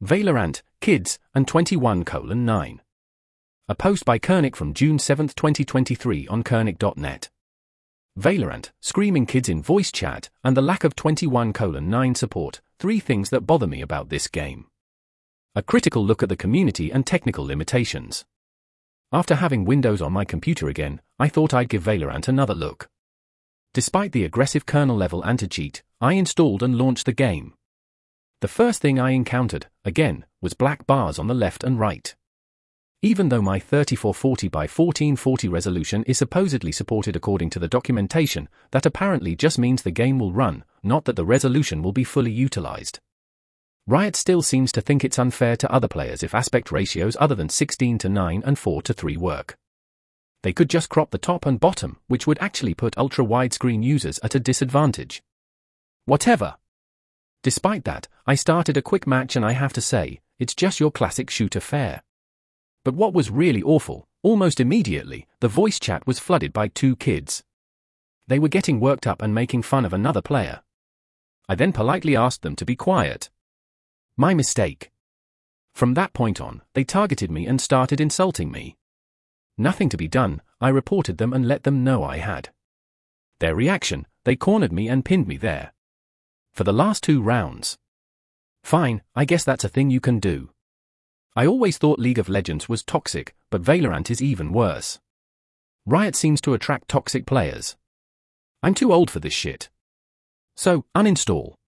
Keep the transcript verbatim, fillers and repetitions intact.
Valorant, Kids, and twenty-one colon nine. A post by Kernick from June seventh twenty twenty-three on Kernick dot net. Valorant, screaming kids in voice chat, and the lack of twenty-one colon nine support, three things that bother me about this game. A critical look at the community and technical limitations. After having Windows on my computer again, I thought I'd give Valorant another look. Despite the aggressive kernel-level anti-cheat, I installed and launched the game. The first thing I encountered, again, was black bars on the left and right. Even though my thirty-four forty by fourteen forty resolution is supposedly supported according to the documentation, that apparently just means the game will run, not that the resolution will be fully utilized. Riot still seems to think it's unfair to other players if aspect ratios other than sixteen to nine and four to three work. They could just crop the top and bottom, which would actually put ultra-widescreen users at a disadvantage. Whatever. Despite that, I started a quick match and I have to say, it's just your classic shooter fare. But what was really awful, almost immediately, the voice chat was flooded by two kids. They were getting worked up and making fun of another player. I then politely asked them to be quiet. My mistake. From that point on, they targeted me and started insulting me. Nothing to be done, I reported them and let them know I had. Their reaction, they cornered me and pinned me there. For the last two rounds. Fine, I guess that's a thing you can do. I always thought League of Legends was toxic, but Valorant is even worse. Riot seems to attract toxic players. I'm too old for this shit. So, uninstall.